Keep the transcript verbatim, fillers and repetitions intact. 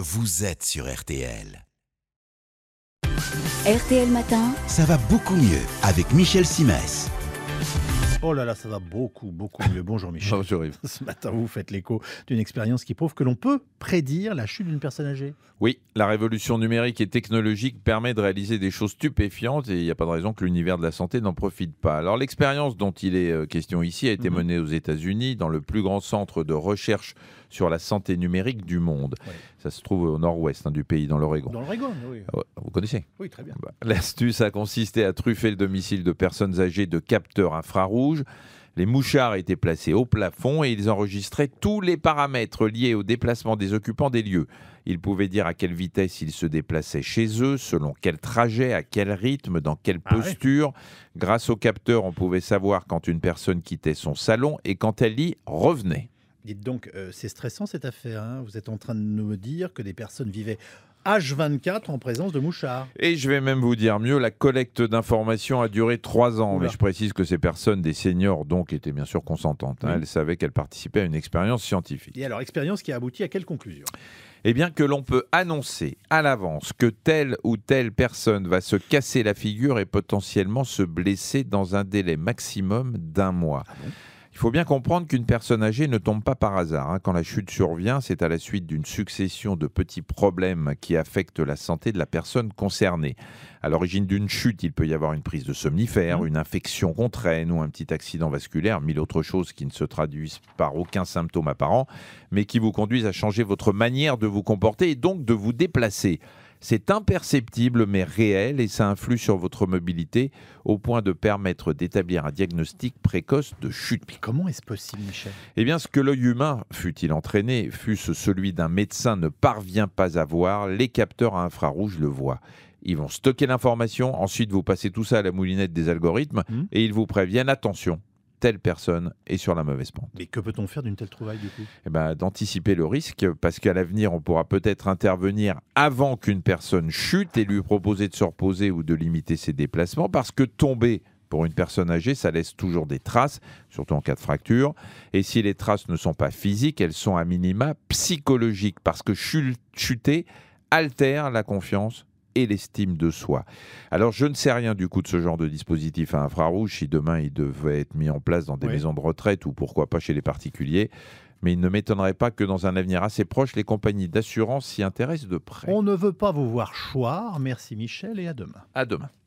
vous êtes sur R T L. R T L Matin. Ça va beaucoup mieux avec Michel Simès. Oh là là, ça va beaucoup, beaucoup mieux. Bonjour Michel. Bonjour Yves. Ce matin, vous faites l'écho d'une expérience qui prouve que l'on peut prédire la chute d'une personne âgée. Oui, la révolution numérique et technologique permet de réaliser des choses stupéfiantes et il n'y a pas de raison que l'univers de la santé n'en profite pas. Alors l'expérience dont il est euh, question ici a été Mhm. menée aux États-Unis dans le plus grand centre de recherche sur la santé numérique du monde. Ouais. Ça se trouve au nord-ouest hein, du pays, dans l'Oregon. Dans l'Oregon, oui. Ah ouais, vous connaissez? Oui, très bien. Bah, L'astuce a consisté à truffer le domicile de personnes âgées de capteurs infrarouges. Les mouchards étaient placés au plafond et ils enregistraient tous les paramètres liés au déplacement des occupants des lieux. Ils pouvaient dire à quelle vitesse ils se déplaçaient chez eux, selon quel trajet, à quel rythme, dans quelle Ah ouais. posture. Grâce aux capteurs, on pouvait savoir quand une personne quittait son salon et quand elle y revenait. Dites donc, euh, c'est stressant cette affaire. Hein. Vous êtes en train de nous dire que des personnes vivaient H vingt-quatre en présence de mouchards. Et je vais même vous dire mieux, la collecte d'informations a duré trois ans. Oula. Mais je précise que ces personnes, des seniors donc, étaient bien sûr consentantes. hein. Oui. Elles savaient qu'elles participaient à une expérience scientifique. Et alors, expérience qui a abouti à quelle conclusion? Eh bien que l'on peut annoncer à l'avance que telle ou telle personne va se casser la figure et potentiellement se blesser dans un délai maximum d'un mois. Ah bon? Il faut bien comprendre qu'une personne âgée ne tombe pas par hasard. hein. Quand la chute survient, c'est à la suite d'une succession de petits problèmes qui affectent la santé de la personne concernée. À l'origine d'une chute, il peut y avoir une prise de somnifères, Mmh. une infection contraine ou un petit accident vasculaire, mille autres choses qui ne se traduisent par aucun symptôme apparent, mais qui vous conduisent à changer votre manière de vous comporter et donc de vous déplacer. C'est imperceptible mais réel et ça influe sur votre mobilité au point de permettre d'établir un diagnostic précoce de chute. Mais comment est-ce possible, Michel? Eh bien, ce que l'œil humain, fût-il entraîné, fût-ce celui d'un médecin, ne parvient pas à voir, les capteurs à infrarouge le voient. Ils vont stocker l'information, ensuite vous passez tout ça à la moulinette des algorithmes Mmh. et ils vous préviennent, attention, telle personne est sur la mauvaise pente. Mais que peut-on faire d'une telle trouvaille du coup? Eh ben, d'anticiper le risque, parce qu'à l'avenir, on pourra peut-être intervenir avant qu'une personne chute et lui proposer de se reposer ou de limiter ses déplacements, parce que tomber pour une personne âgée, ça laisse toujours des traces, surtout en cas de fracture. Et si les traces ne sont pas physiques, elles sont à minima psychologiques, parce que chul- chuter altère la confiance et l'estime de soi. Alors, je ne sais rien du coup de ce genre de dispositif à infrarouge, si demain il devait être mis en place dans des Oui. maisons de retraite ou pourquoi pas chez les particuliers. Mais il ne m'étonnerait pas que dans un avenir assez proche, les compagnies d'assurance s'y intéressent de près. On ne veut pas vous voir choir. Merci Michel et à demain. À demain.